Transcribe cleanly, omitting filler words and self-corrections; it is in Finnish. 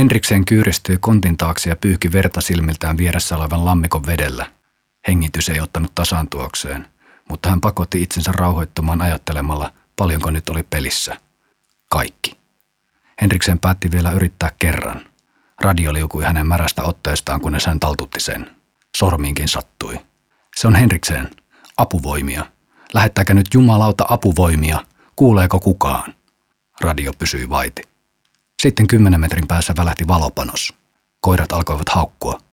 Henriksen kyyristyi kontin taakse ja pyyhki verta silmiltään vieressä olevan lammikon vedellä. Hengitys ei ottanut tasaantuakseen, mutta hän pakotti itsensä rauhoittumaan ajattelemalla, paljonko nyt oli pelissä. Kaikki. Henriksen päätti vielä yrittää kerran. Radio liukui hänen märästä otteestaan, kunnes hän taltutti sen. Sormiinkin sattui. Se on Henriksen. Apuvoimia. Lähettääkö nyt jumalauta apuvoimia? Kuuleeko kukaan? Radio pysyi vaiti. Sitten 10 metrin päässä välähti valopanos. Koirat alkoivat haukkua.